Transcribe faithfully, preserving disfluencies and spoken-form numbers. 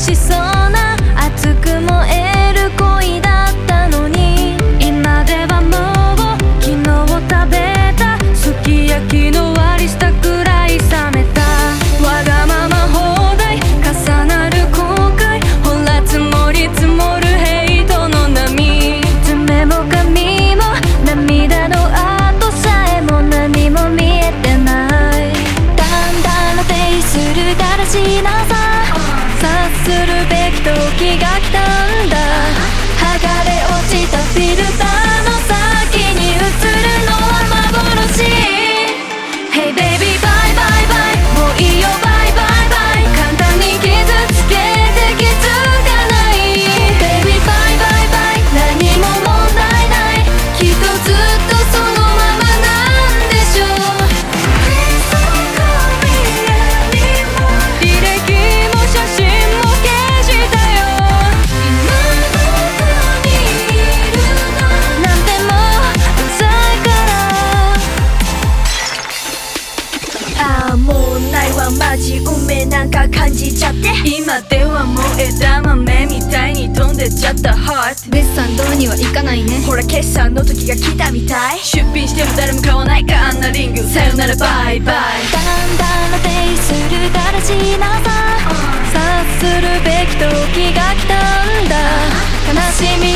しそうな熱く燃える恋だったのに、今ではもう昨日食べたすき焼きの割り下くらい冷めた。わがまま放題重なる後悔、ほら積もり積もるヘイトの波、爪も髪も涙の跡さえも何も見えてない。だんだん露呈するだらしなさ、察するべき時が来たんだ。剥がれ落ちたフィルターの先に映るのは幻。 Hey baby bye bye bye もういいよバイバイバイ、簡単に傷つけて気づかない。 Baby bye bye bye 何も問題ない、きっとずっとそのままなんでしょう。履歴も写真も消したよ。今どこにいるのなんてもううざいから。ああもうないわマジ運命なんか感じちゃって、今ではもう枝豆みたいに飛んでっちゃったハート。別産堂には行かないね、ほら決算の時が来たみたい。出品しても誰も買わないかあんなリング、さよならバイバイ。だんだん露呈するだらしなさ、察するべき時が来たんだ。悲しみ